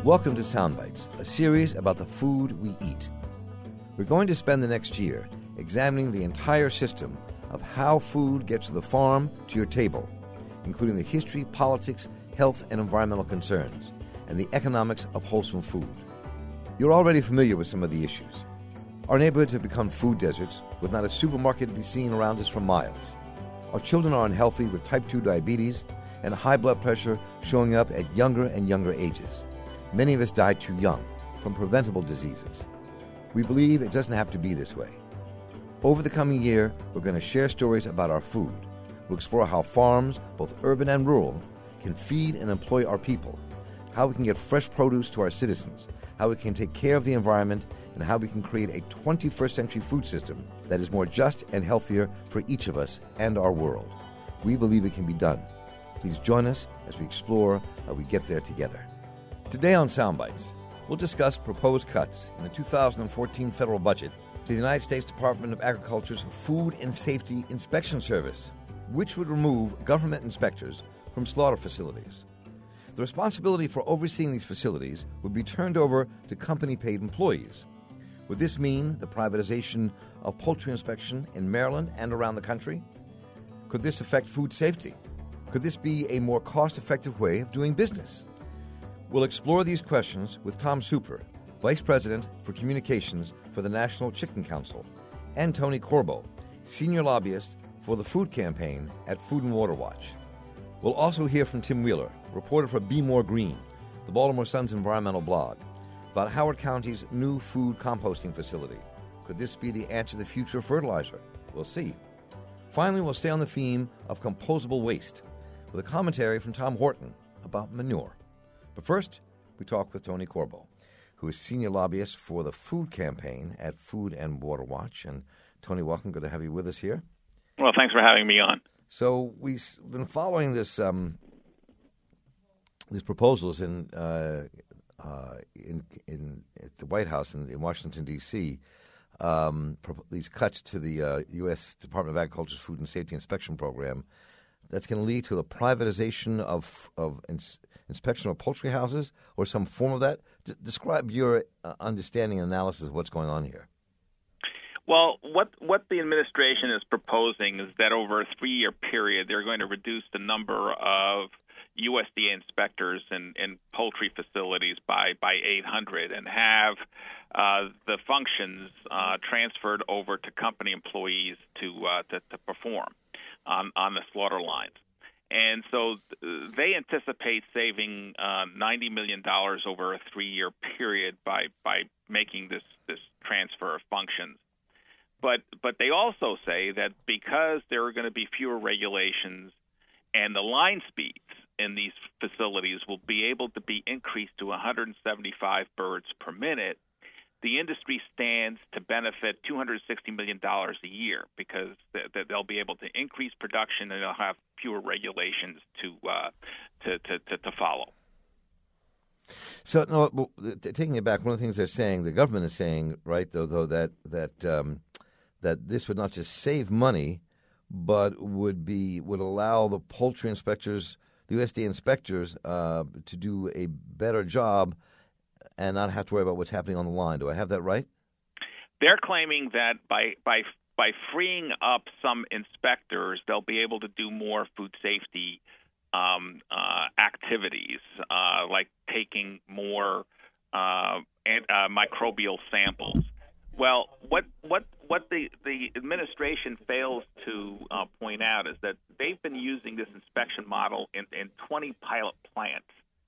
Welcome to Soundbites, a series about the food we eat. We're going to spend the next year examining the entire system of how food gets to the farm to your table, including the history, politics, health, and environmental concerns, and the economics of wholesome food. You're already familiar with some of the issues. Our neighborhoods have become food deserts, with not a supermarket to be seen around us for miles. Our children are unhealthy with type 2 diabetes and high blood pressure showing up at younger and younger ages. Many of us die too young from preventable diseases. We believe it doesn't have to be this way. Over the coming year, we're going to share stories about our food. We'll explore how farms, both urban and rural, can feed and employ our people, how we can get fresh produce to our citizens, how we can take care of the environment, and how we can create a 21st century food system that is more just and healthier for each of us and our world. We believe it can be done. Please join us as we explore how we get there together. Today on Soundbites, we'll discuss proposed cuts in the 2014 federal budget to the United States Department of Agriculture's Food and Safety Inspection Service, which would remove government inspectors from slaughter facilities. The responsibility for overseeing these facilities would be turned over to company-paid employees. Would this mean the privatization of poultry inspection in Maryland and around the country? Could this affect food safety? Could this be a more cost-effective way of doing business? We'll explore these questions with Tom Super, Vice President for Communications for the National Chicken Council, and Tony Corbo, Senior Lobbyist for the Food Campaign at Food and Water Watch. We'll also hear from Tim Wheeler, reporter for Be More Green, the Baltimore Sun's environmental blog, about Howard County's new food composting facility. Could this be the answer to the future of fertilizer? We'll see. Finally, we'll stay on the theme of composable waste with a commentary from Tom Horton about manure. But first, we talk with Tony Corbo, who is Senior Lobbyist for the Food Campaign at Food and Water Watch. And Tony, welcome. Good to have you with us here. Well, thanks for having me on. So we've been following these proposals at the White House in Washington, D.C., these cuts to the U.S. Department of Agriculture's Food and Safety Inspection Program, that's going to lead to the privatization of inspection of poultry houses or some form of that. Describe your understanding and analysis of what's going on here. Well, what the administration is proposing is that over a 3-year period, they're going to reduce the number of USDA inspectors in poultry facilities by 800 and have the functions transferred over to company employees to perform on the slaughter lines. And so they anticipate saving $90 million over a 3-year period by making this transfer of functions. But they also say that because there are going to be fewer regulations and the line speeds in these facilities will be able to be increased to 175 birds per minute, the industry stands to benefit $260 million a year because they'll be able to increase production and they'll have fewer regulations to follow. So, no, taking it back, one of the things they're saying, the government is saying, right, though that this would not just save money, but would allow the poultry inspectors, the USDA inspectors, to do a better job and not have to worry about what's happening on the line. Do I have that right? They're claiming that by freeing up some inspectors, they'll be able to do more food safety activities, like taking more microbial samples. Well, what the administration fails to point out is that they've been using this inspection model in 20 pilot plants,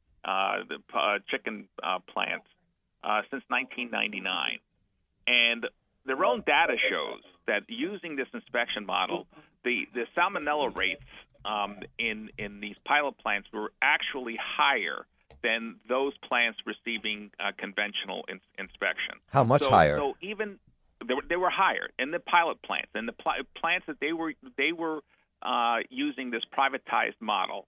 chicken plants, since 1999. And their own data shows that using this inspection model, the salmonella rates in these pilot plants were actually higher than those plants receiving conventional inspection. How much higher? So even they were higher in the pilot plants, and the plants that they were using this privatized model.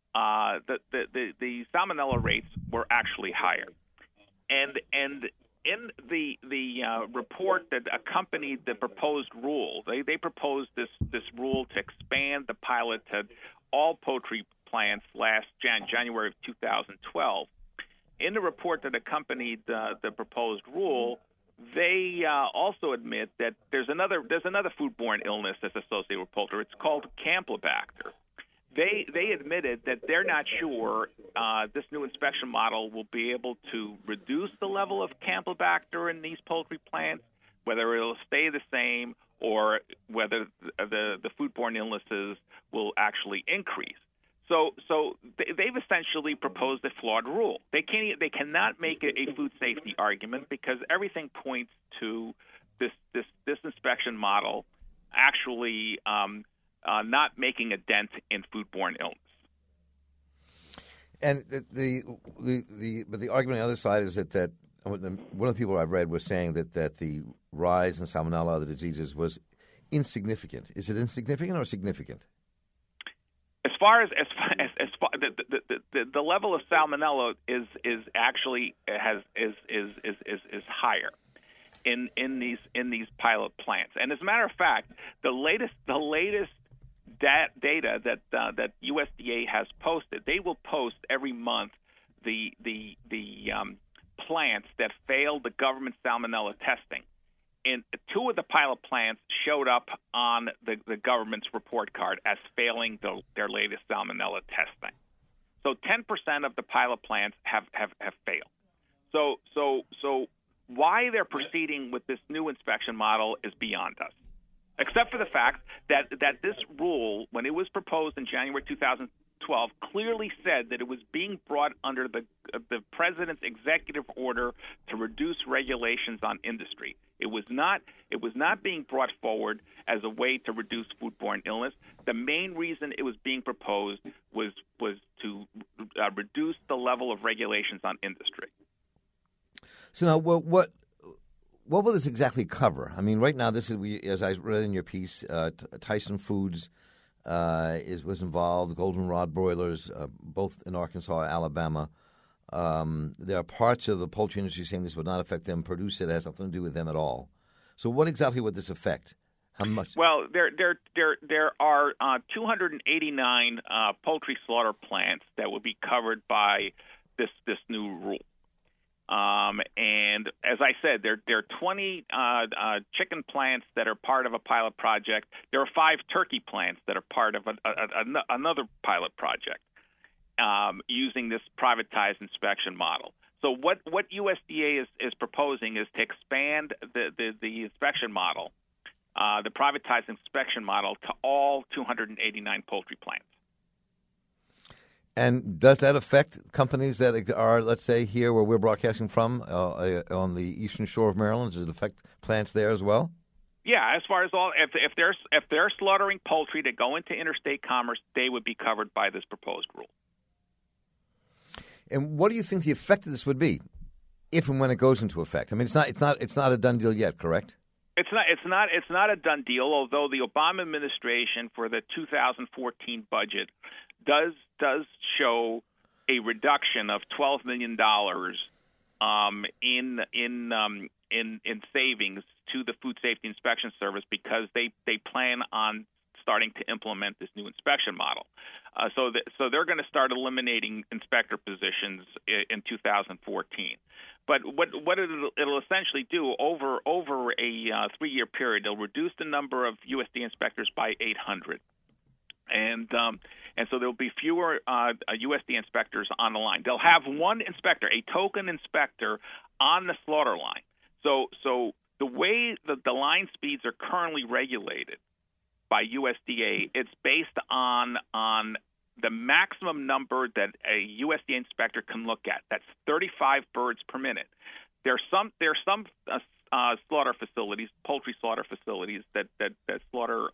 The salmonella rates were actually higher, and in the report that accompanied the proposed rule, they proposed this rule to expand the pilot to all poultry plants last January of 2012. in the report that accompanied the proposed rule, they also admit that there's another foodborne illness that's associated with poultry. It's called Campylobacter. They admitted that they're not sure this new inspection model will be able to reduce the level of Campylobacter in these poultry plants, whether it'll stay the same or whether the foodborne illnesses will actually increase. So they've essentially proposed a flawed rule. They cannot make a food safety argument because everything points to this inspection model actually not making a dent in foodborne illness. And the argument on the other side is that one of the people I've read was saying that the rise in salmonella, other diseases, was insignificant. Is it insignificant or significant? As far as the level of salmonella is actually is higher in these pilot plants. And as a matter of fact, the latest data that USDA has posted, they will post every month the plants that failed the government salmonella testing. And two of the pilot plants showed up on the government's report card as failing their latest salmonella testing. So 10% of the pilot plants have failed. So why they're proceeding with this new inspection model is beyond us, except for the fact that this rule, when it was proposed in January 2012, clearly said that it was being brought under the president's executive order to reduce regulations on industry. It was not being brought forward as a way to reduce foodborne illness. The main reason it was being proposed was to reduce the level of regulations on industry. So now, what will this exactly cover? I mean, right now, this is, as I read in your piece, Tyson Foods was involved, Goldenrod Broilers, both in Arkansas and Alabama. There are parts of the poultry industry saying this would not affect them. Purdue said it has nothing to do with them at all. So what exactly would this affect? How much? Well, there are 289 poultry slaughter plants that would be covered by this new rule. And as I said, there are 20 chicken plants that are part of a pilot project. There are 5 turkey plants that are part of another pilot project using this privatized inspection model. So what USDA is proposing is to expand the inspection model, the privatized inspection model, to all 289 poultry plants. And does that affect companies that are, let's say, here where we're broadcasting from, on the eastern shore of Maryland? Does it affect plants there as well? Yeah, as far as if they're slaughtering poultry that go into interstate commerce, they would be covered by this proposed rule. And what do you think the effect of this would be, if and when it goes into effect? I mean, it's not a done deal yet, correct? It's not a done deal. Although the Obama administration for the 2014 budget does show a reduction of $12 million in savings to the Food Safety Inspection Service because they plan on starting to implement this new inspection model. So they're going to start eliminating inspector positions in 2014. But what it'll essentially do over a 3-year period, it'll reduce the number of USDA inspectors by 800. And so there'll be fewer USDA inspectors on the line. They'll have one inspector, a token inspector, on the slaughter line. So the way the line speeds are currently regulated by USDA, it's based on the maximum number that a USDA inspector can look at. That's 35 birds per minute. There's some slaughter facilities, poultry slaughter facilities that slaughter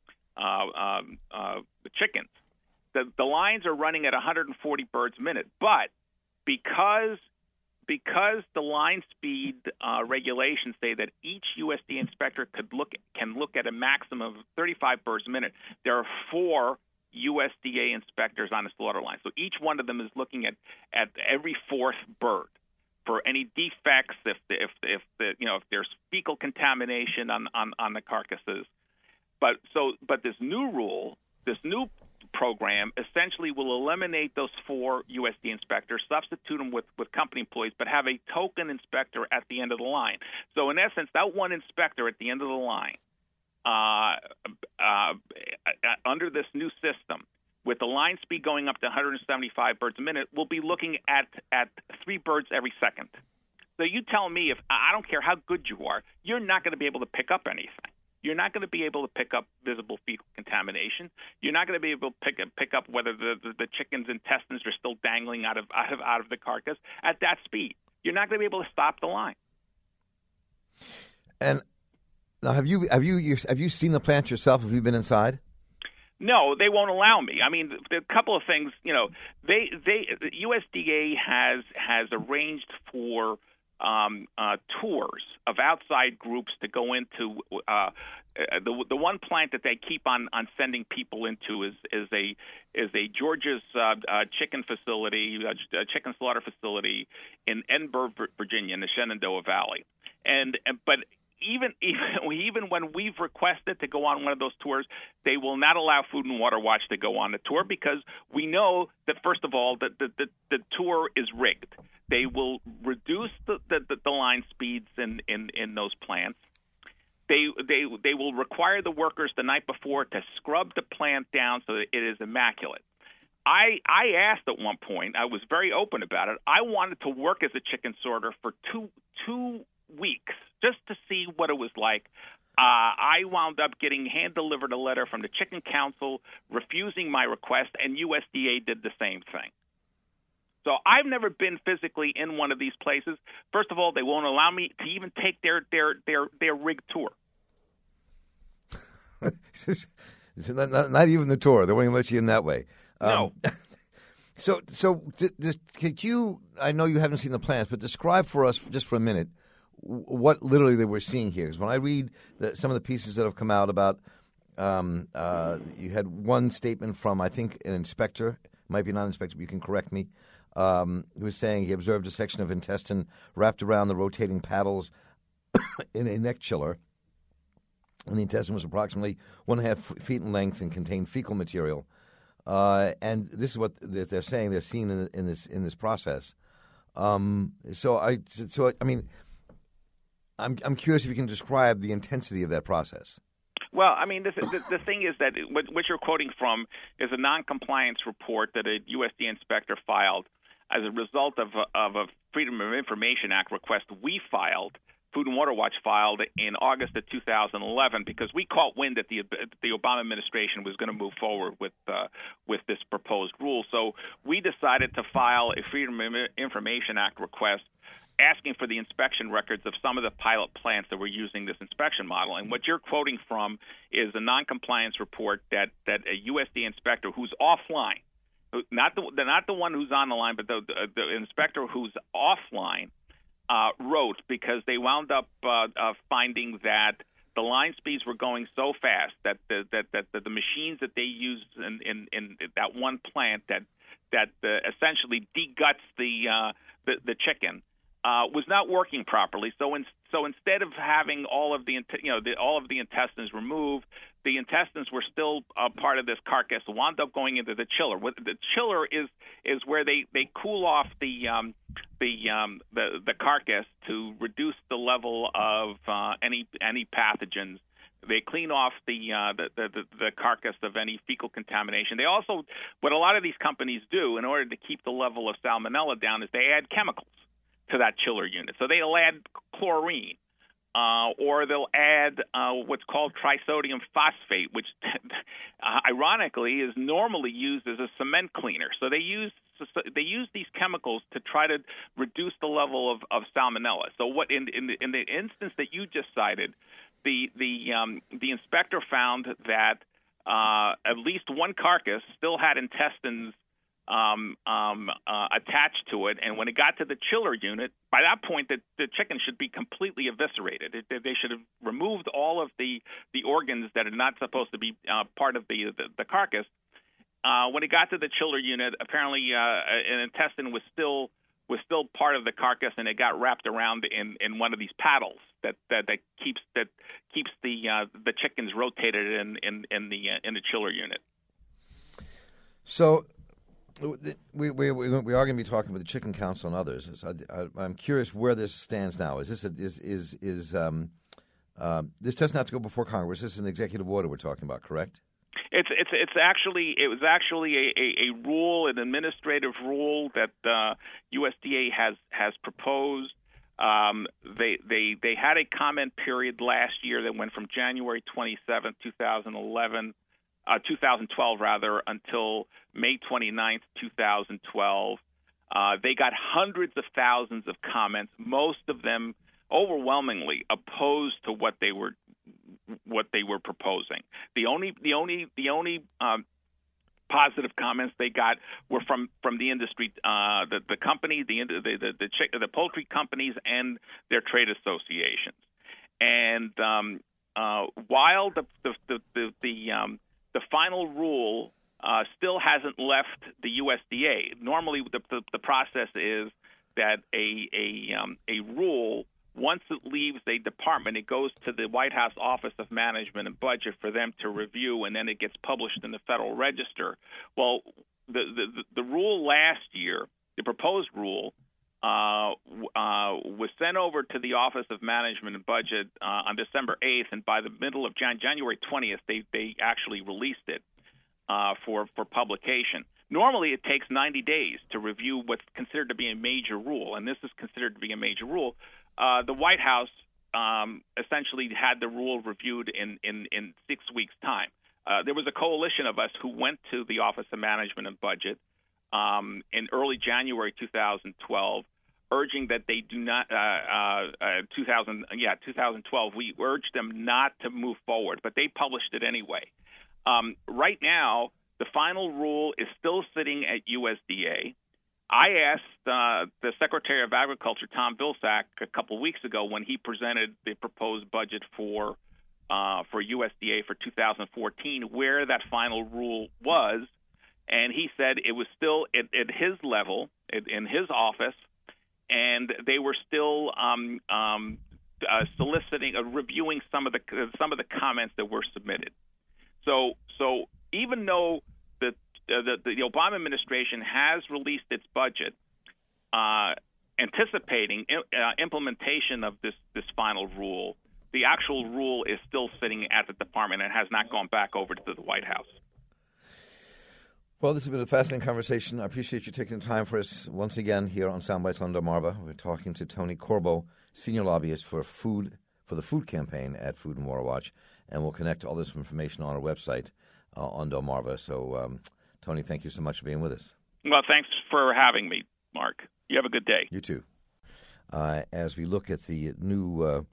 the chickens. The lines are running at 140 birds a minute, but because the line speed regulations say that each USDA inspector can look at a maximum of 35 birds a minute, there are 4 USDA inspectors on the slaughter line. So each one of them is looking at every 4th bird for any defects, if there's fecal contamination on the carcasses. But this new rule, this new program, essentially essentially will eliminate those 4 USDA inspectors, substitute them with company employees, but have a token inspector at the end of the line. So in essence, that one inspector at the end of the line, under this new system, with the line speed going up to 175 birds a minute, we'll be looking at 3 birds every second. So you tell me, if I don't care how good you are, you're not going to be able to pick up anything. You're not going to be able to pick up visible fecal contamination. You're not going to be able to pick up whether the chicken's intestines are still dangling out of the carcass at that speed. You're not going to be able to stop the line. And now, have you seen the plant yourself? Have you been inside? No, they won't allow me. I mean, a couple of things. The USDA has arranged for tours of outside groups to go into the one plant that they keep on sending people into is a Georgia's chicken facility, a chicken slaughter facility in Edinburgh, Virginia, in the Shenandoah Valley, but even when we've requested to go on one of those tours, they will not allow Food and Water Watch to go on the tour because we know that, first of all, that the tour is rigged. They will reduce the line speeds in those plants. They will require the workers the night before to scrub the plant down so that it is immaculate. I asked at one point, I was very open about it, I wanted to work as a chicken sorter for two weeks just to see what it was like. I wound up getting hand-delivered a letter from the Chicken Council refusing my request, and USDA did the same thing. So I've never been physically in one of these places. First of all, they won't allow me to even take their rig tour. Not even the tour. They won't even let you in that way. No. So could you? I know you haven't seen the plants, but describe for us, just for a minute, what literally they were seeing here. Because when I read some of the pieces that have come out about, you had one statement from, I think, an inspector, might be not an inspector, but you can correct me, who was saying he observed a section of intestine wrapped around the rotating paddles in a neck chiller. And the intestine was approximately 1.5 feet in length and contained fecal material. And this is what they're saying they're seeing in this process. I'm curious if you can describe the intensity of that process. Well, I mean, the thing is that what you're quoting from is a noncompliance report that a USDA inspector filed as a result of a Freedom of Information Act request we filed. Food and Water Watch filed in August of 2011 because we caught wind that the Obama administration was going to move forward with this proposed rule. So we decided to file a Freedom of Information Act request asking for the inspection records of some of the pilot plants that were using this inspection model. And what you're quoting from is a noncompliance report that a USDA inspector who's offline, not the one who's on the line, but the inspector who's offline, wrote because they wound up finding that the line speeds were going so fast that the machines that they used in that one plant that essentially deguts the chicken was not working properly. So instead of having all of the intestines removed, the intestines were still part of this carcass. Wound up going into the chiller. The chiller is where they cool off the carcass to reduce the level of any pathogens. They clean off the carcass of any fecal contamination. They also, what a lot of these companies do in order to keep the level of salmonella down, is they add chemicals to that chiller unit. So they'll add chlorine, or they'll add what's called trisodium phosphate, which ironically is normally used as a cement cleaner. So they use these chemicals to try to reduce the level of salmonella. So what in the instance that you just cited, the inspector found that at least one carcass still had intestines attached to it, and when it got to the chiller unit, by that point the chicken should be completely eviscerated. They should have removed all of the organs that are not supposed to be part of the carcass. When it got to the chiller unit, apparently an intestine was still part of the carcass, and it got wrapped around in one of these paddles that keeps the chickens rotated in the chiller unit. So we are going to be talking with the Chicken Council and others. So I'm curious where this stands now. Is this this doesn't have to go before Congress? This is an executive order we're talking about, correct? It was actually a rule, an administrative rule that USDA has proposed. They had a comment period last year that went from January 27th, 2012 rather, until May 29th, 2012. They got hundreds of thousands of comments, most of them overwhelmingly opposed to what they were proposing. The only positive comments they got were from the industry, the company, the poultry companies and their trade associations. And while the final rule still hasn't left the USDA, normally the process is that a rule, once it leaves a department, it goes to the White House Office of Management and Budget for them to review, and then it gets published in the Federal Register. Well, the rule last year, the proposed rule, was sent over to the Office of Management and Budget on December 8th, and by the middle of January 20th, they actually released it for publication. Normally, it takes 90 days to review what's considered to be a major rule, and this is considered to be a major rule. The White House essentially had the rule reviewed in 6 weeks' time. There was a coalition of us who went to the Office of Management and Budget in early January 2012, urging that they do not 2012. We urged them not to move forward, but they published it anyway. Right now, the final rule is still sitting at USDA. I asked the Secretary of Agriculture, Tom Vilsack, a couple of weeks ago when he presented the proposed budget for USDA for 2014 where that final rule was, and he said it was still at his level, in his office, and they were still soliciting, reviewing some of the comments that were submitted. So even though the Obama administration has released its budget, anticipating implementation of this final rule, the actual rule is still sitting at the department and has not gone back over to the White House. Well, this has been a fascinating conversation. I appreciate you taking the time for us once again here on Soundbites on Delmarva. We're talking to Tony Corbo, senior lobbyist for the food campaign at Food and Water Watch, and we'll connect all this information on our website on Delmarva. So, Tony, thank you so much for being with us. Well, thanks for having me, Mark. You have a good day. You too. As we look at the new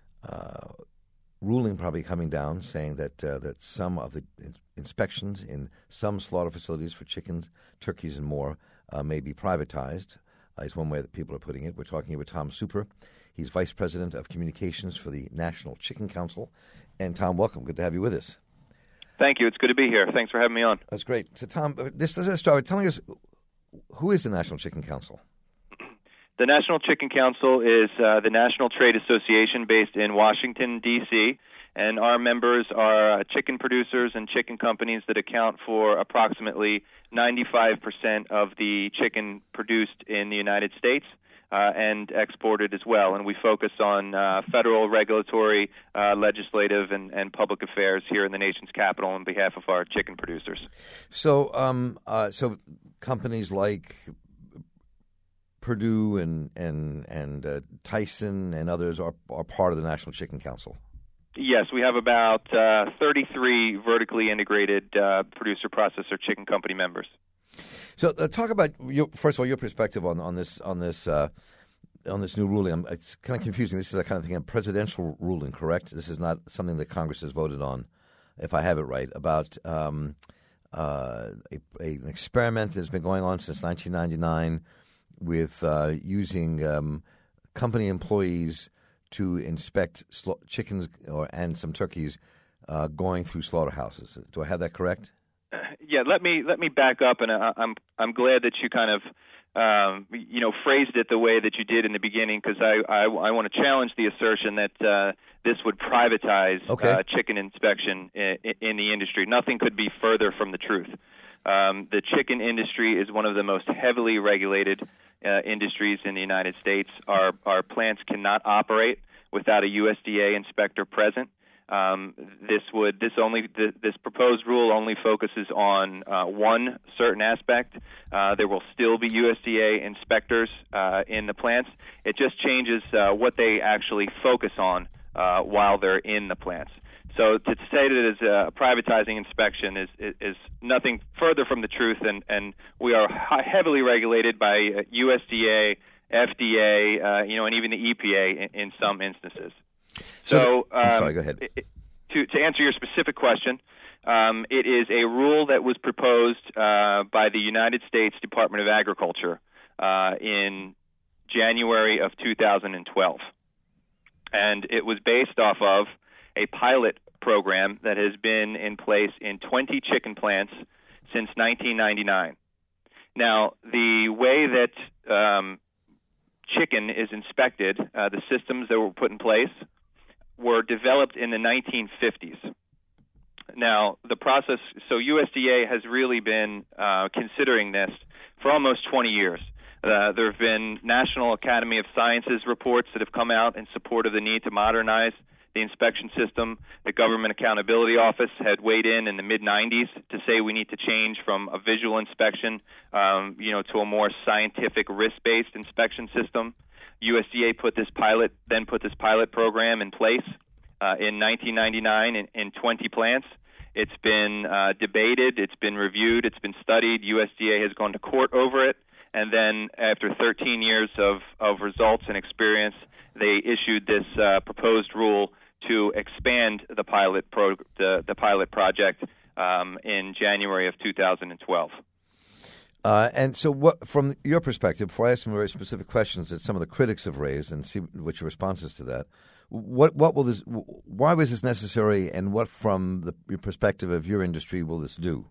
ruling probably coming down, saying that some of the inspections in some slaughter facilities for chickens, turkeys, and more may be privatized, is one way that people are putting it. We're talking here with Tom Super. He's Vice President of Communications for the National Chicken Council. And, Tom, welcome. Good to have you with us. Thank you. It's good to be here. Thanks for having me on. That's great. So, Tom, let's start with telling us, who is the National Chicken Council? The National Chicken Council is the national trade association based in Washington, D.C., and our members are chicken producers and chicken companies that account for approximately 95% of the chicken produced in the United States and exported as well. And we focus on federal, regulatory, legislative, and public affairs here in the nation's capital on behalf of our chicken producers. So, so companies like Purdue and Tyson and others are part of the National Chicken Council. Yes, we have about 33 vertically integrated producer-processor chicken company members. So, talk about first of all your perspective on this new ruling. It's kind of confusing. This is a kind of thing, a presidential ruling, correct? This is not something that Congress has voted on, if I have it right, about an experiment that's been going on since 1999 with using company employees to inspect chickens and some turkeys going through slaughterhouses. Do I have that correct? Yeah, let me back up, and I'm glad that you kind of phrased it the way that you did in the beginning, because I want to challenge the assertion that this would privatize chicken inspection in the industry. Nothing could be further from the truth. The chicken industry is one of the most heavily regulated industries in the United States. Our plants cannot operate without a USDA inspector present. This proposed rule only focuses on one certain aspect. There will still be USDA inspectors in the plants. It just changes what they actually focus on while they're in the plants. So to say that it's privatizing inspection is nothing further from the truth, and we are heavily regulated by USDA, FDA, and even the EPA in some instances. I'm sorry, go ahead. To answer your specific question, it is a rule that was proposed by the United States Department of Agriculture in January of 2012. And it was based off of a pilot program that has been in place in 20 chicken plants since 1999. Now, the way that chicken is inspected, the systems that were put in place, were developed in the 1950s. Now, the process, so USDA has really been considering this for almost 20 years. There have been National Academy of Sciences reports that have come out in support of the need to modernize the inspection system. The Government Accountability Office had weighed in the mid-'90s to say we need to change from a visual inspection, to a more scientific, risk-based inspection system. USDA put this pilot program in place in 1999 in 20 plants. It's been debated, it's been reviewed, it's been studied. USDA has gone to court over it, and then after 13 years of results and experience, they issued this proposed rule to expand the pilot project in January of 2012. And so, what, from your perspective, before I ask some very specific questions that some of the critics have raised, and see what your responses to that, what will this? Why was this necessary, and what, from your perspective of your industry, will this do?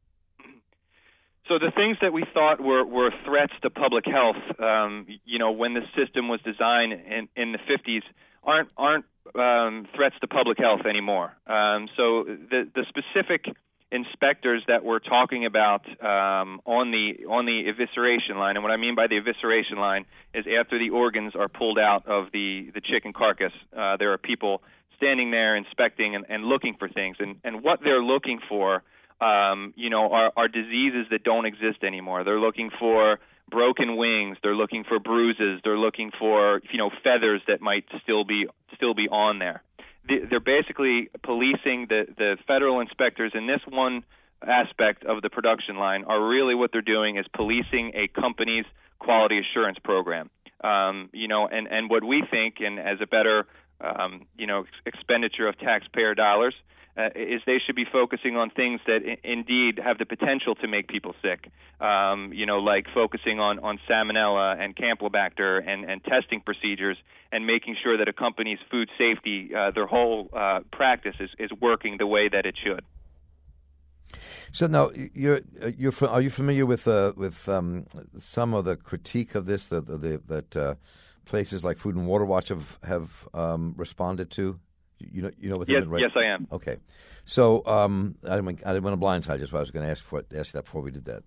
So the things that we thought were threats to public health, when the system was designed in the 50s, aren't threats to public health anymore. So the specific inspectors that we're talking about on the evisceration line, and what I mean by the evisceration line is after the organs are pulled out of the chicken carcass, there are people standing there inspecting and looking for things, and what they're looking for are diseases that don't exist anymore. They're looking for broken wings, they're looking for bruises, they're looking for feathers that might still be on there. They're basically policing the federal inspectors in this one aspect of the production line. Are really what they're doing is policing a company's quality assurance program. And what we think, and as a better expenditure of taxpayer dollars, is they should be focusing on things that indeed have the potential to make people sick, like focusing on Salmonella and Campylobacter and testing procedures and making sure that a company's food safety, their whole practice is working the way that it should. So now, are you familiar with some of the critique of this that places like Food and Water Watch have responded to? You know what they've been writing? Yes, I am. Okay, so I didn't want to blindside you, so I was going to ask you that before we did that.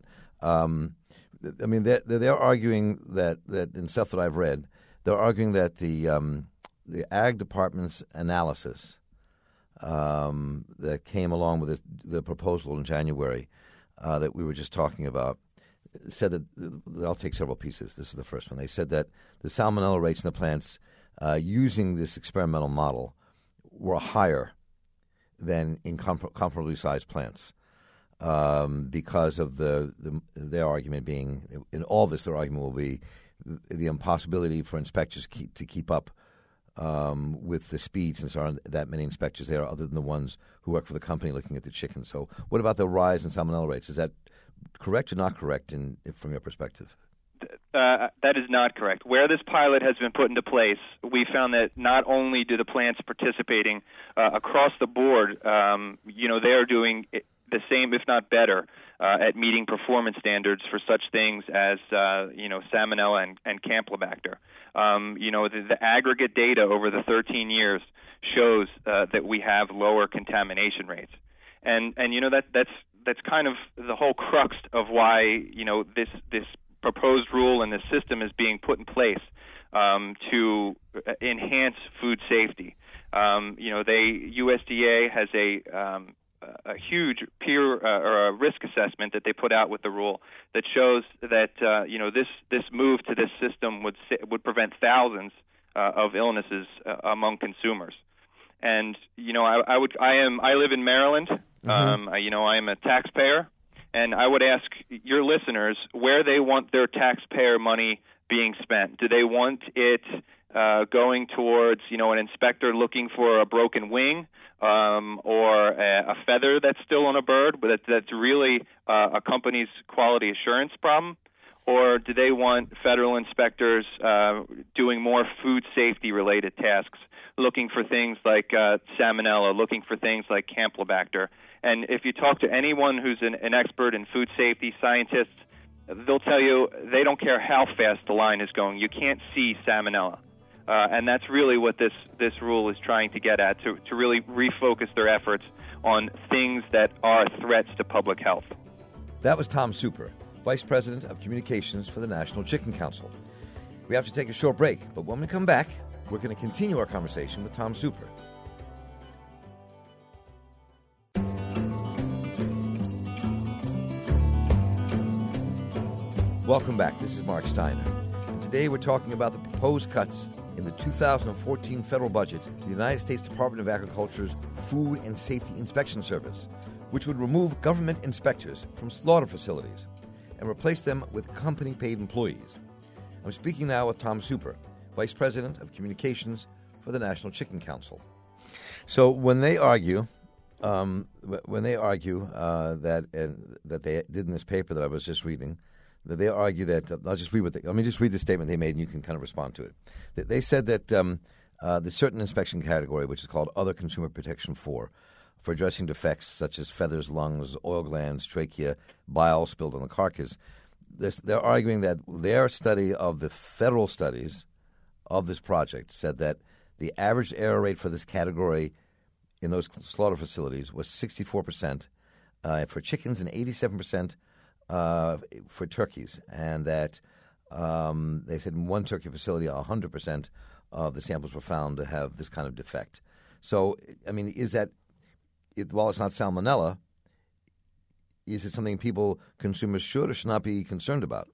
They're arguing that in stuff that I've read, they're arguing that the Ag Department's analysis that came along with the proposal in January that we were just talking about said that I'll take several pieces. This is the first one. They said that the salmonella rates in the plants using this experimental model were higher than in comparably sized plants because of their argument being, in all this, their argument will be the impossibility for inspectors to keep up with the speed, since there aren't that many inspectors there other than the ones who work for the company looking at the chicken. So what about the rise in salmonella rates? Is that correct or not correct from your perspective? That is not correct. Where this pilot has been put into place, we found that not only do the plants participating across the board, they are doing the same, if not better, at meeting performance standards for such things as Salmonella and Campylobacter. The aggregate data over the 13 years shows that we have lower contamination rates, and that's kind of the whole crux of why this proposed rule and this system is being put in place to enhance food safety. USDA has a huge peer or a risk assessment that they put out with the rule that shows that this move to this system would prevent thousands of illnesses among consumers. And I live in Maryland. I am a taxpayer, and I would ask your listeners where they want their taxpayer money being spent. Do they want it going towards an inspector looking for a broken wing or a feather that's still on a bird, but that's really a company's quality assurance problem? Or do they want federal inspectors doing more food safety related tasks, looking for things like Salmonella, looking for things like Campylobacter? And if you talk to anyone who's an expert in food safety, scientists, they'll tell you they don't care how fast the line is going. You can't see Salmonella. And that's really what this rule is trying to get at, to really refocus their efforts on things that are threats to public health. That was Tom Super, Vice President of Communications for the National Chicken Council. We have to take a short break, but when we come back, we're going to continue our conversation with Tom Super. Welcome back. This is Mark Steiner. And today we're talking about the proposed cuts in the 2014 federal budget to the United States Department of Agriculture's Food and Safety Inspection Service, which would remove government inspectors from slaughter facilities and replace them with company-paid employees. I'm speaking now with Tom Super, Vice President of Communications for the National Chicken Council. So when they argue that they did in this paper that I was just reading, that they argue that let me just read the statement they made, and you can kind of respond to it. They said that the certain inspection category, which is called Other Consumer Protection 4, for addressing defects such as feathers, lungs, oil glands, trachea, bile spilled on the carcass, they're arguing that their study of the federal studies of this project said that the average error rate for this category in those slaughter facilities was 64% for chickens and 87% for turkeys, and that they said in one turkey facility 100% of the samples were found to have this kind of defect. So, I mean, is that, while it's not Salmonella, is it something consumers should or should not be concerned about?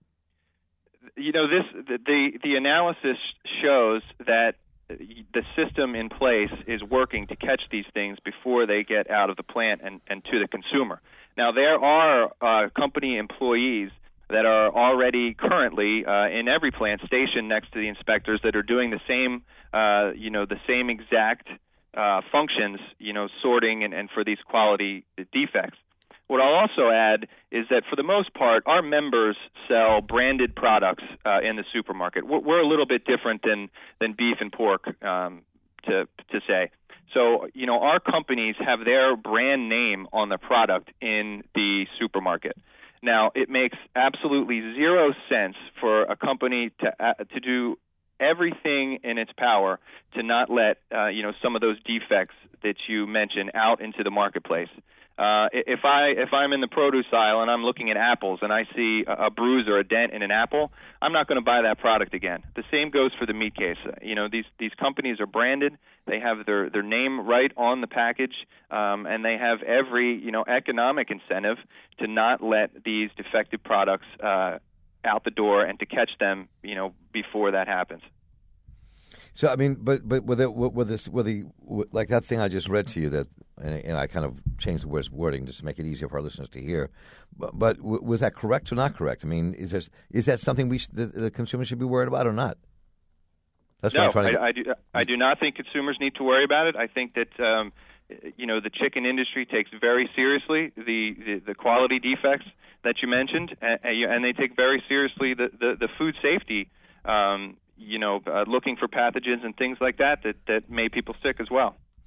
The analysis shows that the system in place is working to catch these things before they get out of the plant and to the consumer. Now, there are company employees that are already currently in every plant stationed next to the inspectors that are doing the same, the same exact functions, sorting and for these quality defects. What I'll also add is that for the most part, our members sell branded products in the supermarket. We're a little bit different than beef and pork, to say. So, our companies have their brand name on the product in the supermarket. Now, it makes absolutely zero sense for a company to do everything in its power to not let some of those defects that you mentioned out into the marketplace. If I'm in the produce aisle and I'm looking at apples and I see a bruise or a dent in an apple, I'm not going to buy that product again. The same goes for the meat case. These companies are branded. They have their name right on the package, and they have every economic incentive to not let these defective products out the door and to catch them before that happens. So I mean, but with like that thing I just read to you, that and I kind of changed the wording just to make it easier for our listeners to hear. But was that correct or not correct? I mean, is that something the consumers should be worried about or not? That's no, I do not think consumers need to worry about it. I think that the chicken industry takes very seriously the quality defects that you mentioned, and they take very seriously the food safety. Looking for pathogens and things like that made people sick as well.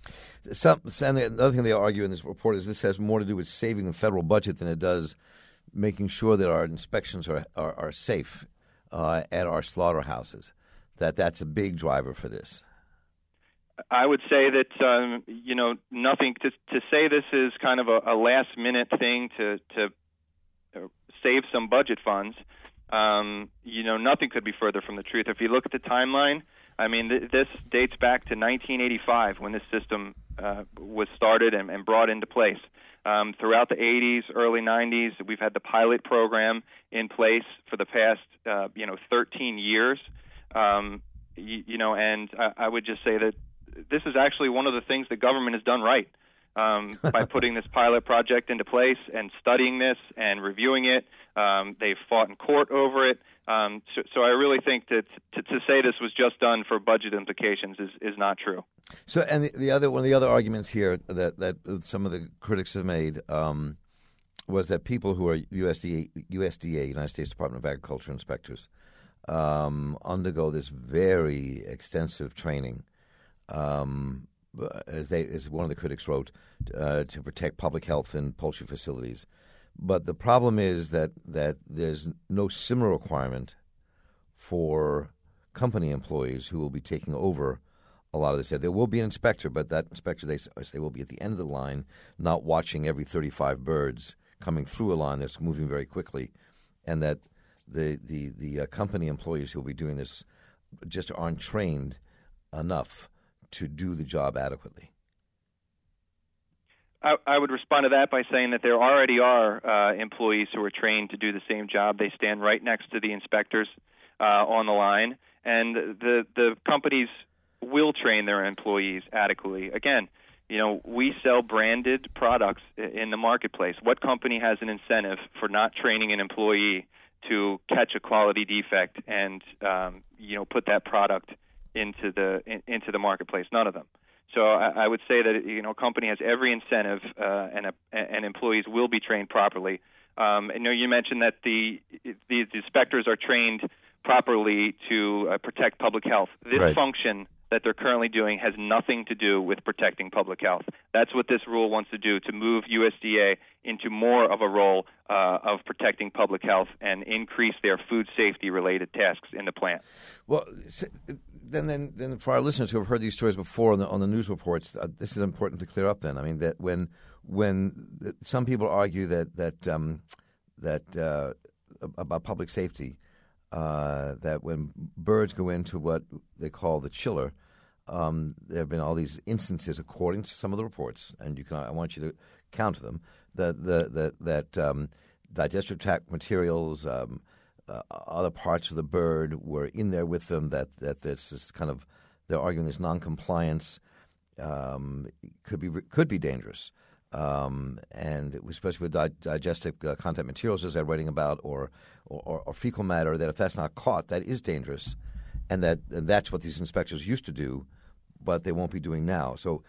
And the other thing they argue in this report is this has more to do with saving the federal budget than it does making sure that our inspections are safe at our slaughterhouses. That's a big driver for this. I would say that nothing to say this is kind of a last minute thing to save some budget funds. Nothing could be further from the truth. If you look at the timeline, I mean, this dates back to 1985 when this system was started and brought into place. Throughout the 80s, early 90s, we've had the pilot program in place for the past 13 years. And I would just say that this is actually one of the things the government has done right by putting this pilot project into place and studying this and reviewing it. They've fought in court over it. So I really think that to say this was just done for budget implications is not true. So, and one of the other arguments here that some of the critics have made was that people who are USDA, United States Department of Agriculture inspectors, undergo this very extensive training, as one of the critics wrote, to protect public health in poultry facilities. But the problem is that there's no similar requirement for company employees who will be taking over a lot of this. There will be an inspector, but that inspector, they say, will be at the end of the line, not watching every 35 birds coming through a line that's moving very quickly, and that the company employees who will be doing this just aren't trained enough to do the job adequately. I would respond to that by saying that there already are employees who are trained to do the same job. They stand right next to the inspectors on the line, and the companies will train their employees adequately. Again, we sell branded products in the marketplace. What company has an incentive for not training an employee to catch a quality defect and put that product into the marketplace? None of them. So I would say that a company has every incentive, and employees will be trained properly. You mentioned that the inspectors are trained properly to protect public health. This right. function that they're currently doing has nothing to do with protecting public health. That's what this rule wants to do, to move USDA into more of a role of protecting public health and increase their food safety related tasks in the plant. Well, then for our listeners who have heard these stories before on the news reports, this is important to clear up. Then, I mean, that when some people argue that about public safety, that when birds go into what they call the chiller, there have been all these instances, according to some of the reports, and I want you to count them, that digestive tract materials, other parts of the bird were in there with them. That this is kind of, they're arguing this noncompliance could be dangerous, and especially with digestive content materials, as I'm writing about, or fecal matter. That if that's not caught, that is dangerous, and that's what these inspectors used to do, but they won't be doing now. So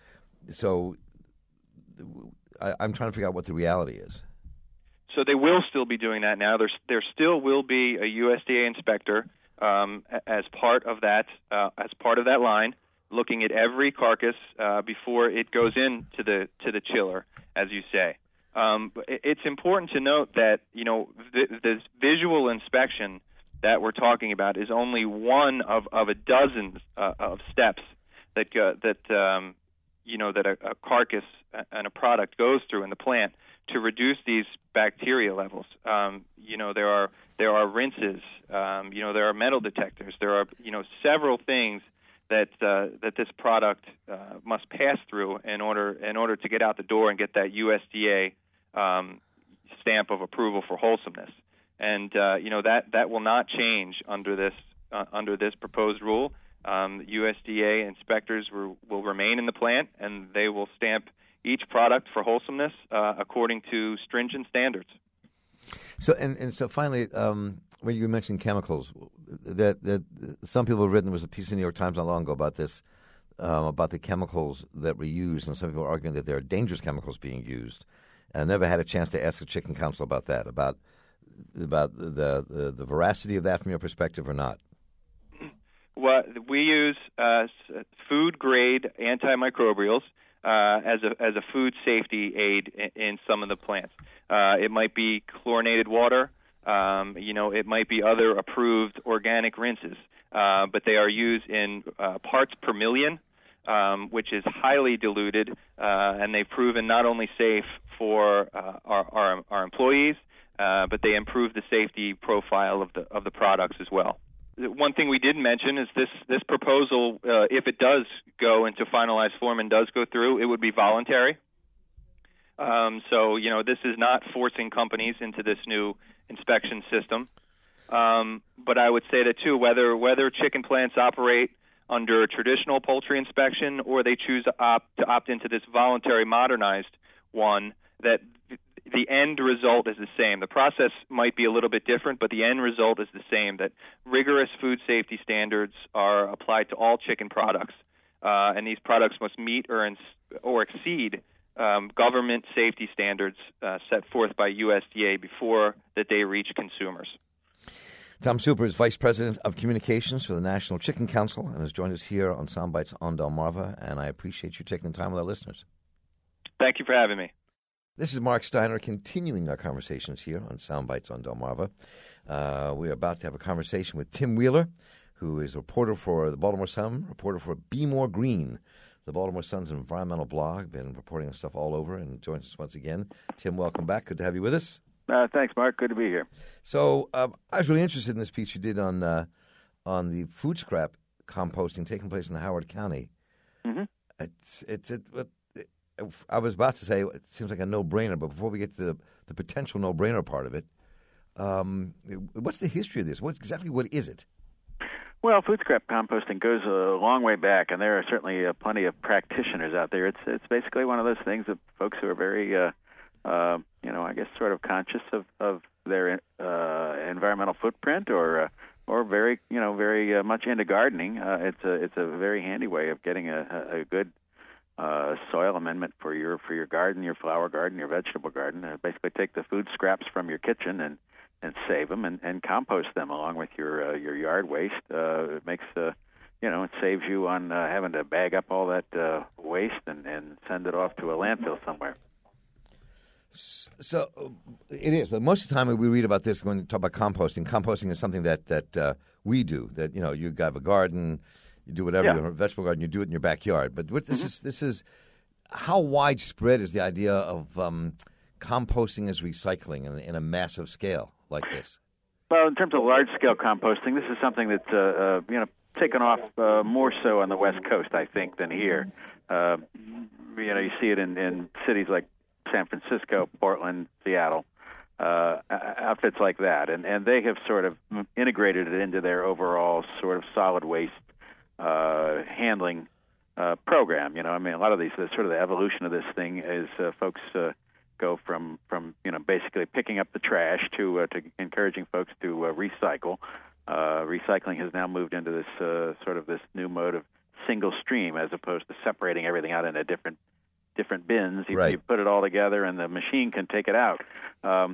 I'm trying to figure out what the reality is. So they will still be doing that now. There still will be a USDA inspector as part of that line, looking at every carcass before it goes into the chiller, as you say. It's important to note that this visual inspection that we're talking about is only one of a dozen of steps that a carcass and a product goes through in the plant to reduce these bacteria levels. There are rinses. There are metal detectors. There are several things that this product must pass through in order to get out the door and get that USDA stamp of approval for wholesomeness. And that will not change under this proposed rule. USDA inspectors will remain in the plant, and they will stamp each product for wholesomeness according to stringent standards. So finally, when you mentioned chemicals, that some people have written, there was a piece in the New York Times not long ago about this, about the chemicals that were used, and some people are arguing that there are dangerous chemicals being used. And I never had a chance to ask the Chicken Council about that, about the veracity of that from your perspective or not. Well, we use food-grade antimicrobials as a food safety aid in some of the plants. It might be chlorinated water. It might be other approved organic rinses, but they are used in parts per million, which is highly diluted, and they've proven not only safe for our employees, but they improve the safety profile of the products as well. One thing we didn't mention is this proposal, if it does go into finalized form and does go through, it would be voluntary. So this is not forcing companies into this new inspection system. But I would say that too, whether chicken plants operate under a traditional poultry inspection or they choose to opt into this voluntary modernized one, that the end result is the same. The process might be a little bit different, but the end result is the same, that rigorous food safety standards are applied to all chicken products, and these products must meet or exceed government safety standards set forth by USDA before that they reach consumers. Tom Super is Vice President of Communications for the National Chicken Council and has joined us here on Soundbites on Delmarva, and I appreciate you taking the time with our listeners. Thank you for having me. This is Mark Steiner continuing our conversations here on Soundbites on Delmarva. We're about to have a conversation with Tim Wheeler, who is a reporter for the Baltimore Sun, reporter for Be More Green, the Baltimore Sun's environmental blog, been reporting on stuff all over, and joins us once again. Tim, welcome back. Good to have you with us. Thanks, Mark. Good to be here. So I was really interested in this piece you did on the food scrap composting taking place in Howard County. Mm-hmm. I was about to say it seems like a no-brainer, but before we get to the potential no-brainer part of it, what's the history of this? What is it? Well, food scrap composting goes a long way back, and there are certainly plenty of practitioners out there. It's basically one of those things that folks who are very, I guess, sort of conscious of their environmental footprint, or very, very much into gardening. It's a very handy way of getting a good soil amendment for your garden, your flower garden, your vegetable garden. Basically, take the food scraps from your kitchen and save them and compost them along with your yard waste. It makes it saves you on having to bag up all that waste and send it off to a landfill somewhere. So it is, but most of the time we read about this when we talk about composting. Composting is something that we do. That you have a garden, you do whatever, you have a vegetable garden, you do it in your backyard. But what this is how widespread is the idea of composting as recycling in a massive scale like this? Well, in terms of large-scale composting, this is something that's taken off more so on the West Coast, I think, than here. You see it in cities like San Francisco, Portland, Seattle, outfits like that, and they have sort of integrated it into their overall sort of solid waste handling program. A lot of these, sort of the evolution of this thing is folks go from basically picking up the trash to encouraging folks to recycle. Recycling has now moved into this sort of this new mode of single stream, as opposed to separating everything out into different bins. You put it all together, and the machine can take it out. A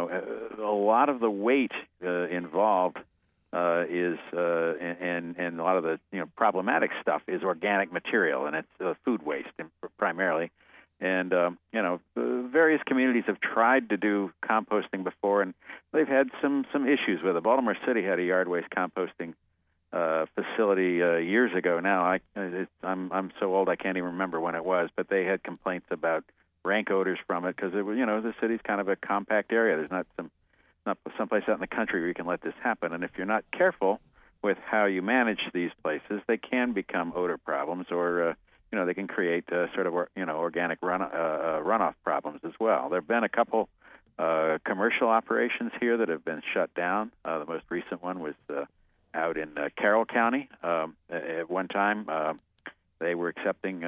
lot of the weight involved is and a lot of the problematic stuff is organic material, and it's food waste primarily. And various communities have tried to do composting before, and they've had some issues with it. Baltimore City had a yard waste composting facility years ago now. I'm so old I can't even remember when it was, but they had complaints about rank odors from it because the city's kind of a compact area. There's not someplace out in the country where you can let this happen, and if you're not careful with how you manage these places, they can become odor problems, or they can create sort of organic runoff problems as well. There have been a couple commercial operations here that have been shut down. The most recent one was out in Carroll County. At one time, they were accepting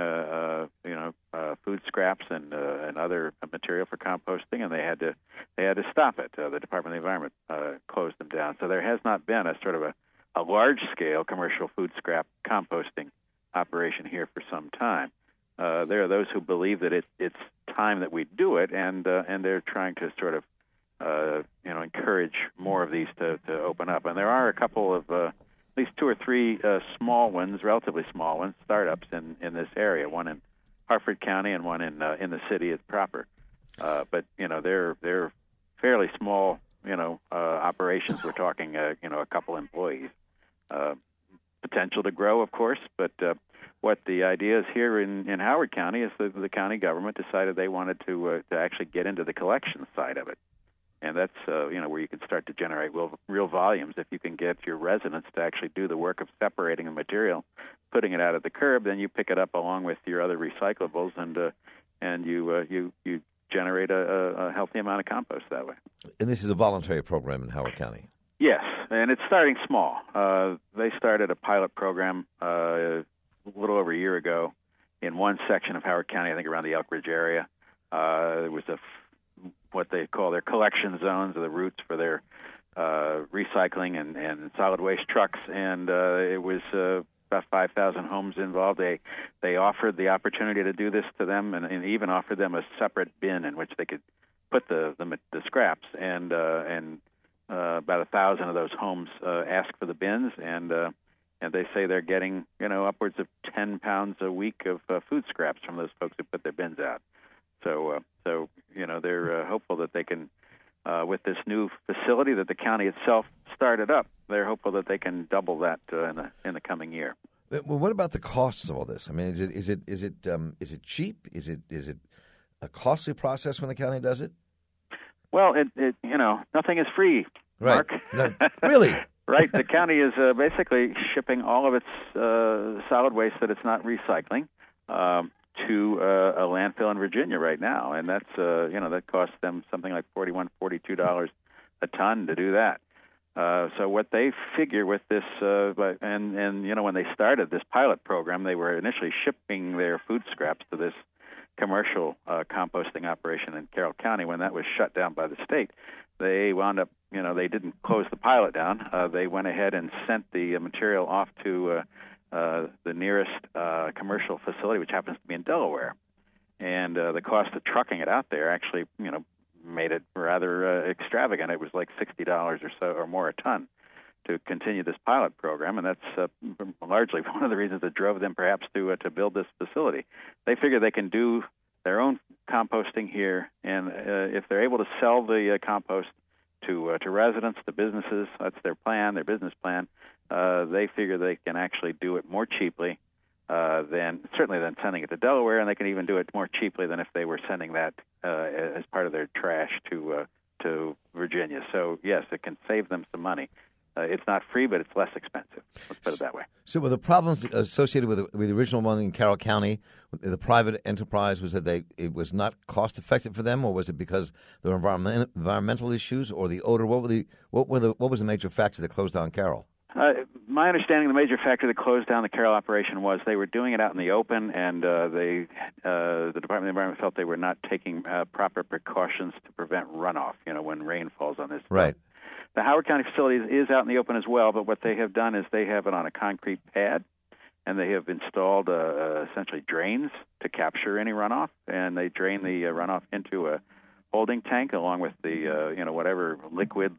food scraps and other material for composting, and they had to stop it. The Department of the Environment closed them down. So there has not been a sort of a large-scale commercial food scrap composting operation here for some time. There are those who believe that it's time that we do it, and they're trying to sort of encourage more of these to open up. And there are a couple of at least two or three small ones, relatively small ones, startups in this area. One in Harford County and one in the city proper. But they're fairly small operations. We're talking a couple employees. Potential to grow, of course, but what the idea is here in Howard County is that the county government decided they wanted to actually get into the collection side of it. And that's where you can start to generate real volumes. If you can get your residents to actually do the work of separating the material, putting it out at the curb, then you pick it up along with your other recyclables, and you generate a healthy amount of compost that way. And this is a voluntary program in Howard County. Yes, and it's starting small. They started a pilot program a little over a year ago in one section of Howard County, I think around the Elk Ridge area. It was what they call their collection zones, or the routes for their recycling and solid waste trucks, and it was about 5,000 homes involved. They offered the opportunity to do this to them, and even offered them a separate bin in which they could put the scraps, and about 1,000 of those homes ask for the bins, and they say they're getting upwards of 10 pounds a week of food scraps from those folks who put their bins out. So they're hopeful that they can, with this new facility that the county itself started up, they're hopeful that they can double that in the coming year. Well, what about the costs of all this? I mean, is it cheap? Is it a costly process when the county does it? Well, nothing is free, right. Mark. No, really? Right. The county is basically shipping all of its solid waste that it's not recycling to a landfill in Virginia right now, and that's that costs them something like $41-42 a ton to do that. So what they figure with this, and when they started this pilot program, they were initially shipping their food scraps to this commercial composting operation in Carroll County. When that was shut down by the state, they wound up, they didn't close the pilot down. They went ahead and sent the material off to the nearest commercial facility, which happens to be in Delaware. And the cost of trucking it out there actually, made it rather extravagant. It was like $60 or so or more a ton to continue this pilot program, and that's largely one of the reasons that drove them perhaps to build this facility. They figure they can do their own composting here, and if they're able to sell the compost to residents, to businesses, that's their business plan. They figure they can actually do it more cheaply than sending it to Delaware, and they can even do it more cheaply than if they were sending that as part of their trash to Virginia. So yes, it can save them some money. It's not free, but it's less expensive. Let's put it that way. So were the problems associated with the original one in Carroll County, the private enterprise, was that it was not cost effective for them, or was it because there were environmental issues or the odor? What was the major factor that closed down Carroll? My understanding, the major factor that closed down the Carroll operation was they were doing it out in the open, and the Department of the Environment felt they were not taking proper precautions to prevent runoff. When rain falls on this. Right. The Howard County facility is out in the open as well, but what they have done is they have it on a concrete pad, and they have installed essentially drains to capture any runoff, and they drain the runoff into a holding tank along with the whatever liquid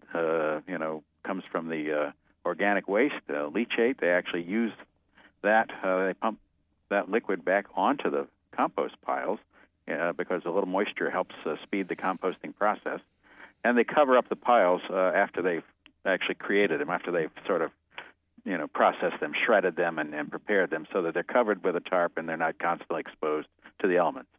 comes from the organic waste, leachate. They actually use that. They pump that liquid back onto the compost piles because a little moisture helps speed the composting process. And they cover up the piles after they've actually created them, after they've sort of, processed them, shredded them, and prepared them so that they're covered with a tarp and they're not constantly exposed to the elements.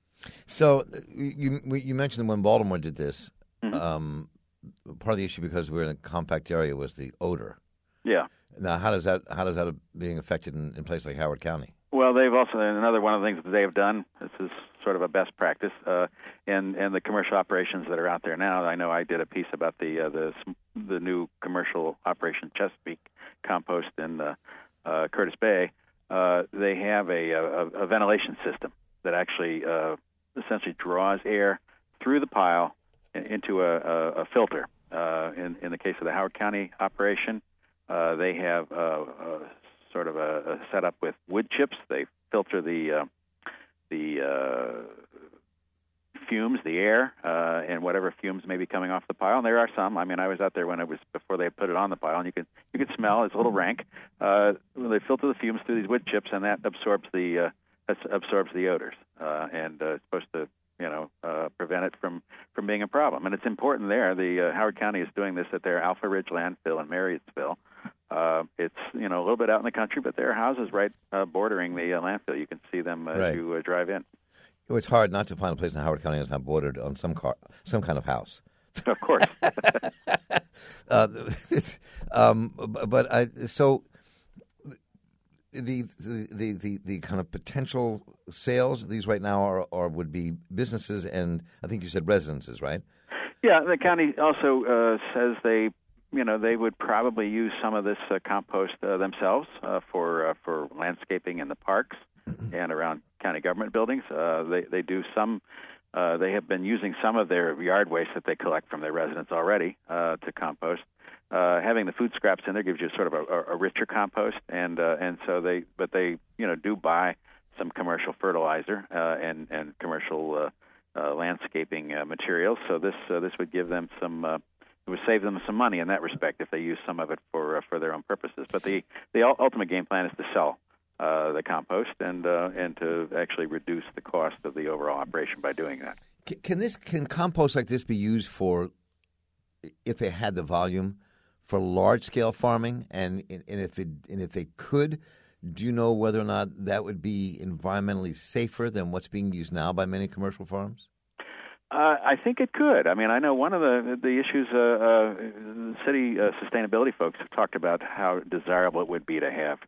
So you mentioned when Baltimore did this, mm-hmm. Part of the issue, because we're in a compact area, was the odor. Yeah. Now, how does that being affected in places like Howard County? Well, they've also, another one of the things that they have done, this is sort of a best practice, and the commercial operations that are out there now. I know I did a piece about the new commercial operation Chesapeake compost in Curtis Bay. They have a ventilation system that actually essentially draws air through the pile into a filter. In the case of the Howard County operation, they have sort of a setup with wood chips. They filter the fumes, the air, and whatever fumes may be coming off the pile. And there are some. I mean, I was out there when it was before they put it on the pile, and you could smell. It's a little rank. They filter the fumes through these wood chips, and that absorbs the absorbs the odors, and it's supposed to prevent it from being a problem. And it's important there. The Howard County is doing this at their Alpha Ridge landfill in Marriottsville. It's a little bit out in the country, but there are houses right bordering the landfill. You can see them as you drive in. It's hard not to find a place in Howard County that's not bordered on some kind of house. Of course. So the kind of potential sales of these right now are would be businesses and I think you said residences, right? Yeah, the county also says they would probably use some of this compost themselves for landscaping in the parks and around county government buildings. They do some. They have been using some of their yard waste that they collect from their residents already to compost. Having the food scraps in there gives you sort of a richer compost, and so they do buy some commercial fertilizer and commercial landscaping materials. So this would give them some. It would save them some money in that respect if they use some of it for their own purposes. But the ultimate game plan is to sell the compost and to actually reduce the cost of the overall operation by doing that. Can compost like this be used for, if they had the volume, for large scale farming? And if they could, do you know whether or not that would be environmentally safer than what's being used now by many commercial farms? I think it could. I mean, I know one of the issues the city sustainability folks have talked about how desirable it would be to have,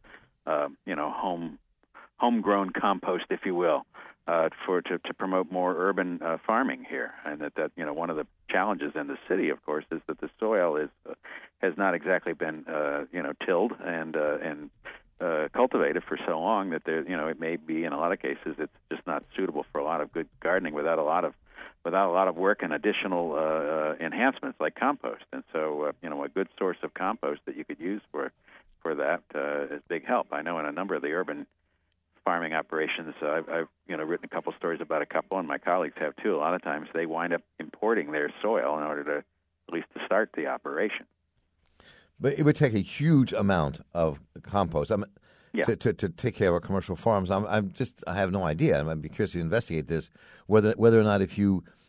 homegrown compost, if you will, to promote more urban farming here, and that one of the challenges in the city, of course, is that the soil has not exactly been tilled and cultivated for so long that it may be in a lot of cases it's just not suitable for a lot of good gardening without a lot of work and additional enhancements like compost. And so a good source of compost that you could use for that is big help. I know in a number of the urban farming operations, I've written a couple stories about a couple, and my colleagues have too. A lot of times they wind up importing their soil in order to at least to start the operation. But it would take a huge amount of compost to take care of our commercial farms. I have no idea. I'd be curious to investigate this, whether or not if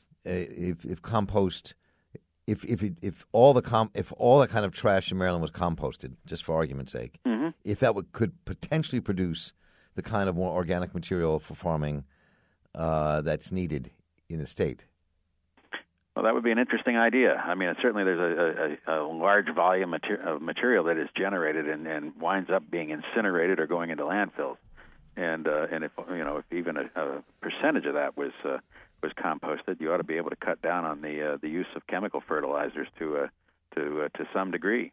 compost. If all the kind of trash in Maryland was composted, just for argument's sake, mm-hmm. if that could potentially produce the kind of more organic material for farming that's needed in the state. Well, that would be an interesting idea. I mean, certainly there's a large volume of material that is generated and winds up being incinerated or going into landfills, and if even a percentage of that was composted, you ought to be able to cut down on the use of chemical fertilizers to some degree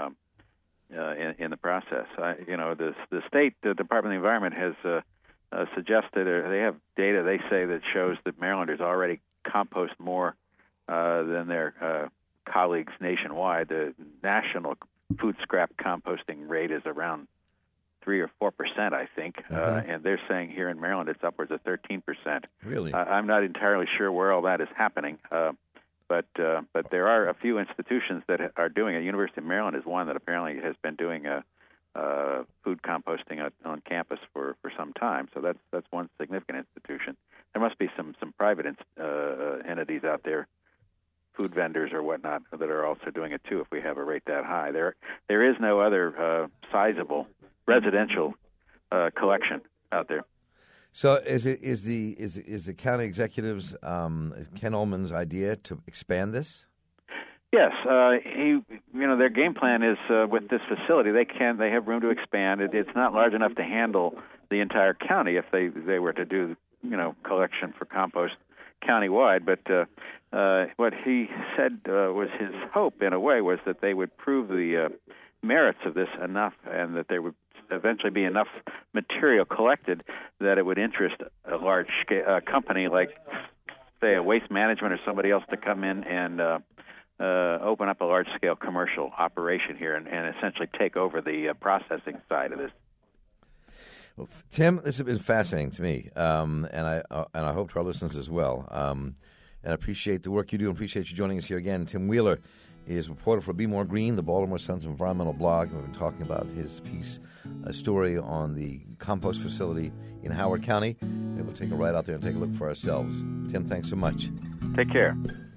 in the process. The state Department of the Environment has suggested, or they have data they say that shows that Marylanders already compost more than their colleagues nationwide. The national food scrap composting rate is around 3 or 4%, I think, mm-hmm. And they're saying here in Maryland it's upwards of 13%. Really? I'm not entirely sure where all that is happening, but there are a few institutions that are doing it. University of Maryland is one that apparently has been doing food composting on campus for some time. So that's one significant institution. There must be some private entities out there, food vendors or whatnot, that are also doing it too. If we have a rate that high, there is no other sizable residential collection out there. So is the county executive's Ken Ullman's idea to expand this? Yes, their game plan is with this facility they have room to expand. It's not large enough to handle the entire county if they were to do collection for compost countywide. But what he said was his hope in a way was that they would prove the merits of this enough, and that there would eventually be enough material collected that it would interest a large company like, say, a Waste Management or somebody else to come in and open up a large-scale commercial operation here and essentially take over the processing side of this. Well, Tim, this has been fascinating to me, and I hope to our listeners as well. And I appreciate the work you do and appreciate you joining us here again. Tim Wheeler is reporter for Be More Green, the Baltimore Sun's environmental blog. We've been talking about his piece, a story on the compost facility in Howard County. And we'll take a ride out there and take a look for ourselves. Tim, thanks so much. Take care.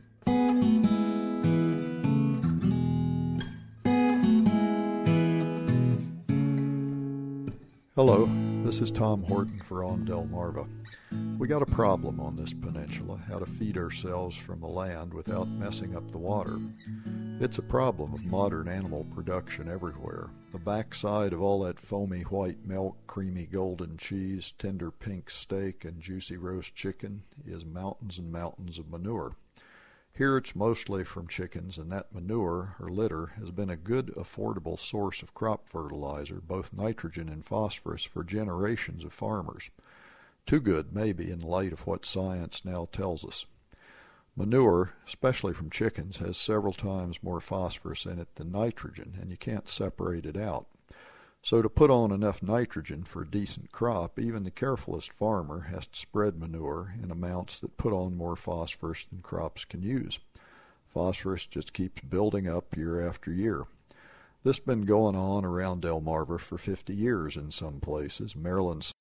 Hello, this is Tom Horton for On Delmarva. We got a problem on this peninsula, how to feed ourselves from the land without messing up the water. It's a problem of modern animal production everywhere. The backside of all that foamy white milk, creamy golden cheese, tender pink steak, and juicy roast chicken is mountains and mountains of manure. Here it's mostly from chickens, and that manure, or litter, has been a good, affordable source of crop fertilizer, both nitrogen and phosphorus, for generations of farmers. Too good, maybe, in light of what science now tells us. Manure, especially from chickens, has several times more phosphorus in it than nitrogen, and you can't separate it out. So to put on enough nitrogen for a decent crop, even the carefulest farmer has to spread manure in amounts that put on more phosphorus than crops can use. Phosphorus just keeps building up year after year. This has been going on around Delmarva for 50 years in some places. Maryland.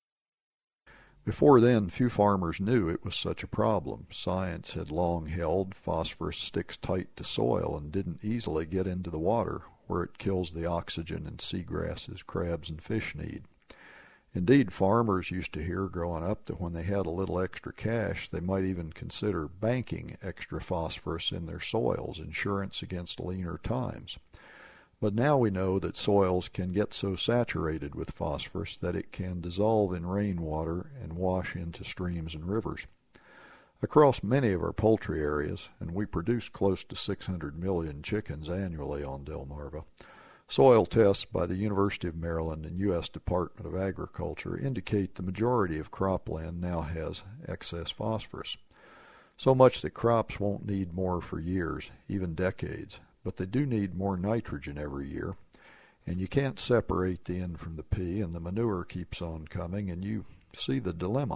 Before then, few farmers knew it was such a problem. Science had long held phosphorus sticks tight to soil and didn't easily get into the water, where it kills the oxygen and seagrasses, crabs, and fish need. Indeed, farmers used to hear growing up that when they had a little extra cash, they might even consider banking extra phosphorus in their soils, insurance against leaner times. But now we know that soils can get so saturated with phosphorus that it can dissolve in rainwater and wash into streams and rivers. Across many of our poultry areas, and we produce close to 600 million chickens annually on Delmarva, soil tests by the University of Maryland and U.S. Department of Agriculture indicate the majority of cropland now has excess phosphorus. So much that crops won't need more for years, even decades, but they do need more nitrogen every year, and you can't separate the N from the P, and the manure keeps on coming, and you see the dilemma.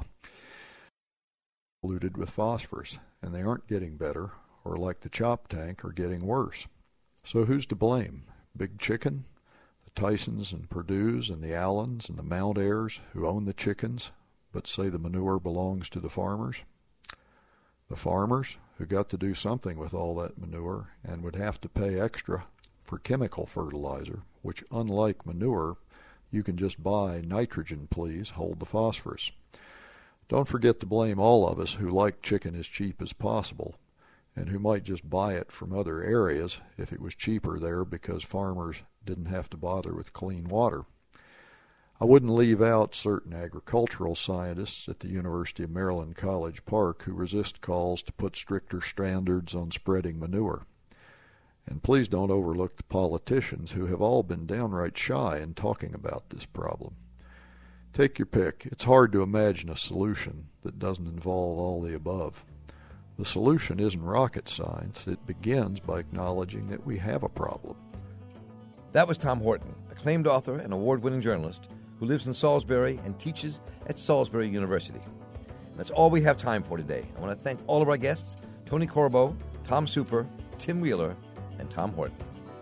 Polluted with phosphorus, and they aren't getting better, or like the chop tank, are getting worse. So who's to blame? Big Chicken? The Tysons and Perdues and the Allens and the Mount Airs who own the chickens, but say the manure belongs to the farmers? The farmers who got to do something with all that manure and would have to pay extra for chemical fertilizer, which, unlike manure, you can just buy nitrogen, please, hold the phosphorus. Don't forget to blame all of us who like chicken as cheap as possible and who might just buy it from other areas if it was cheaper there because farmers didn't have to bother with clean water. I wouldn't leave out certain agricultural scientists at the University of Maryland College Park who resist calls to put stricter standards on spreading manure. And please don't overlook the politicians who have all been downright shy in talking about this problem. Take your pick. It's hard to imagine a solution that doesn't involve all the above. The solution isn't rocket science. It begins by acknowledging that we have a problem. That was Tom Horton, acclaimed author and award-winning journalist who lives in Salisbury and teaches at Salisbury University. And that's all we have time for today. I want to thank all of our guests, Tony Corbo, Tom Super, Tim Wheeler, and Tom Horton.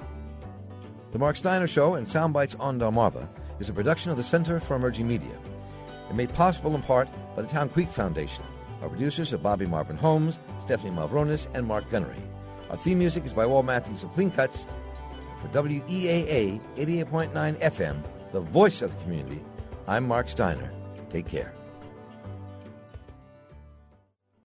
The Mark Steiner Show and Soundbites on Delmarva is a production of the Center for Emerging Media and made possible in part by the Town Creek Foundation. Our producers are Bobby Marvin Holmes, Stephanie Malvronis, and Mark Gunnery. Our theme music is by Walt Matthews of Clean Cuts. For WEAA 88.9 FM, the voice of the community, I'm Mark Steiner. Take care.